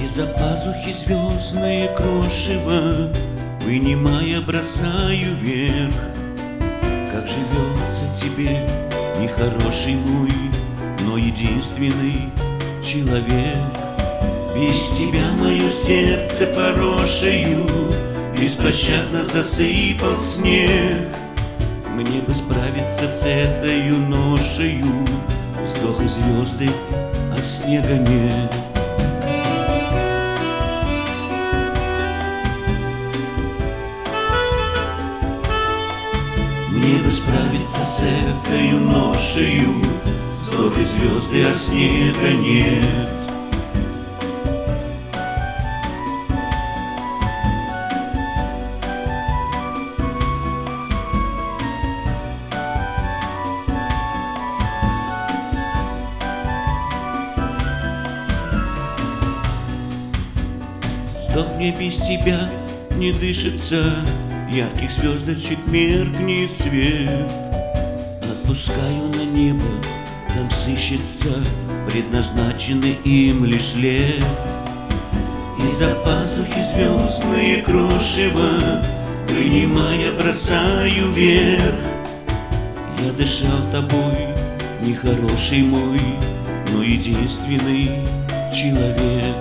Из-за пазухи звездное крошево, вынимая, бросаю вверх. Как живется тебе, нехороший мой, но единственный человек. Без тебя мое сердце поросшею беспощадно засыпал снег. Мне бы справиться с этой ношею, вздох и звезды, а снега нет. Мне бы справиться с этой ношею, вздох и звезды, а снега нет. Вздох, мне без тебя не дышится, ярких звездочек меркнет свет. Отпускаю на небо, там сыщется предназначенный им лишь лет. Из-за пазухи звездные крошево, вынимая, бросаю вверх. Я дышал тобой, нехороший мой, но единственный человек.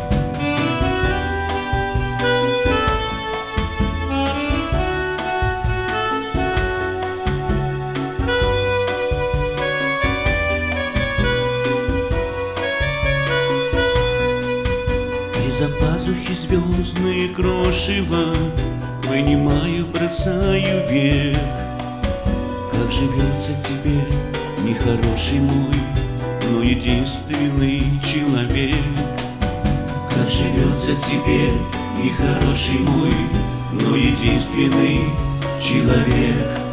Из-за пазухи звездные крошево, вынимаю, бросаю вверх. Как живется тебе, нехороший мой, но единственный человек. Как живется тебе, нехороший мой, но единственный человек.